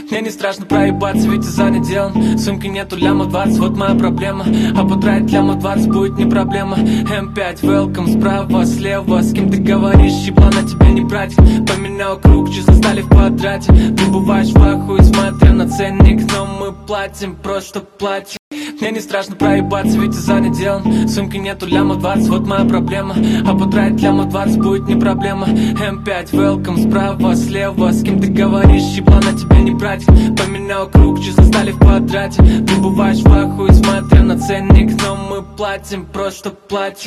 Мне не страшно проебаться, ведь я занят делом. Сумки нету лямов 20, вот моя проблема. А потратить лямов 20 будет не проблема. М5, welcome, справа, слева. С кем ты говоришь, еблана тебя не брать. Поменял круг, числа стали в квадрате. Ты бываешь в ахуе, смотря на ценник. Но мы платим, просто платим. Мне не страшно проебаться, ведь я занят делом. Сумки нету лямов 20, вот моя проблема. А потратить лямов 20 будет не проблема. М5, welcome, справа, слева. С кем ты говоришь, еблана тебя не брать. Поменял круг, числа стали в квадрате. Ты бываешь в ахуе, смотря на ценник. Но мы платим, просто платим.